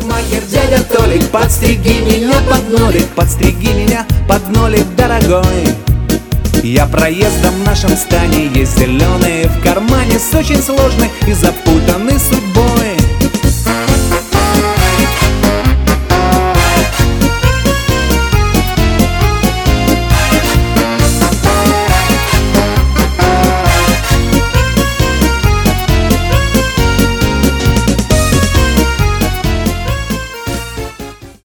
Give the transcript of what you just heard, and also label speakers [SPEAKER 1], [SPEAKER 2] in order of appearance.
[SPEAKER 1] Парикмахер дядя Толик, подстриги меня под нолик, подстриги меня под нолик, дорогой. Я проездом в нашем стане, есть зеленые в кармане, с очень сложной и запутанной судьбой.